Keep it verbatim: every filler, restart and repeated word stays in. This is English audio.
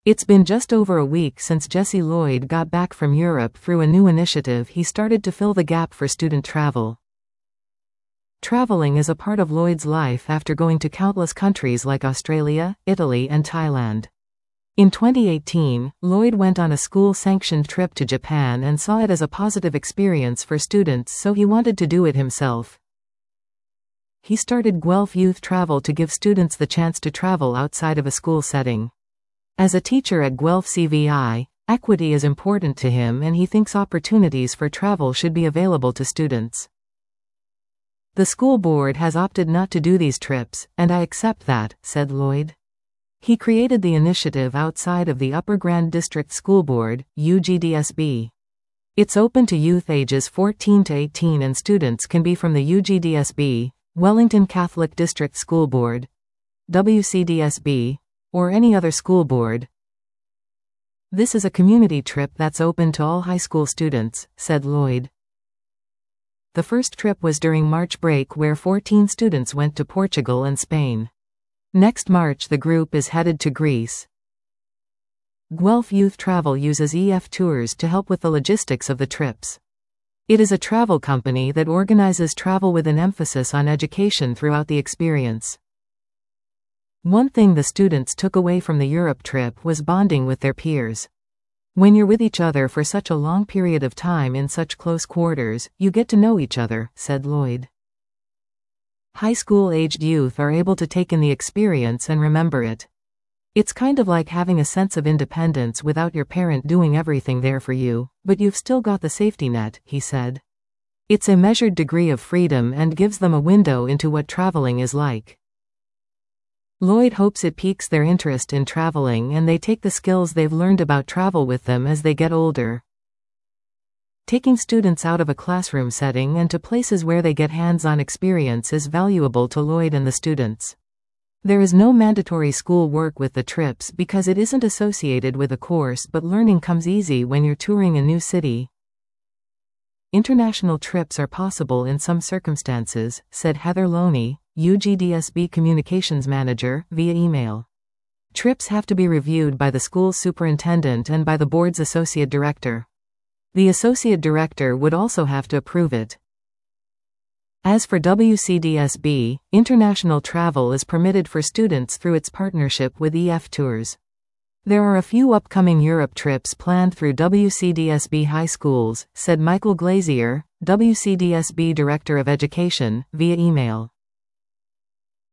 It's been just over a week since Jesse Lloyd got back from Europe. Through a new initiative, he started to fill the gap for student travel. Traveling is a part of Lloyd's life after going to countless countries like Australia, Italy, and Thailand. In twenty eighteen, Lloyd went on a school-sanctioned trip to Japan and saw it as a positive experience for students, so he wanted to do it himself. He started Guelph Youth Travel to give students the chance to travel outside of a school setting. As a teacher at Guelph C V I, equity is important to him, and he thinks opportunities for travel should be available to students. The school board has opted not to do these trips, and I accept that, said Lloyd. He created the initiative outside of the Upper Grand District School Board, U G D S B. It's open to youth ages fourteen to eighteen, and students can be from the U G D S B, Wellington Catholic District School Board, W C D S B, or any other school board. This is a community trip that's open to all high school students, said Lloyd. The first trip was during March break, where fourteen students went to Portugal and Spain. Next March the group is headed to Greece. Guelph Youth Travel uses E F Tours to help with the logistics of the trips. It is a travel company that organizes travel with an emphasis on education throughout the experience. One thing the students took away from the Europe trip was bonding with their peers. When you're with each other for such a long period of time in such close quarters, you get to know each other, said Lloyd. High school-aged youth are able to take in the experience and remember it. It's kind of like having a sense of independence without your parent doing everything there for you, but you've still got the safety net, he said. It's a measured degree of freedom and gives them a window into what traveling is like. Lloyd hopes it piques their interest in traveling and they take the skills they've learned about travel with them as they get older. Taking students out of a classroom setting and to places where they get hands-on experience is valuable to Lloyd and the students. There is no mandatory school work with the trips because it isn't associated with a course, but learning comes easy when you're touring a new city. International trips are possible in some circumstances, said Heather Loney, U G D S B Communications Manager, via email. Trips have to be reviewed by the school's superintendent and by the board's associate director. The associate director would also have to approve it. As for W C D S B, international travel is permitted for students through its partnership with E F Tours. There are a few upcoming Europe trips planned through W C D S B high schools, said Michael Glazier, W C D S B Director of Education, via email.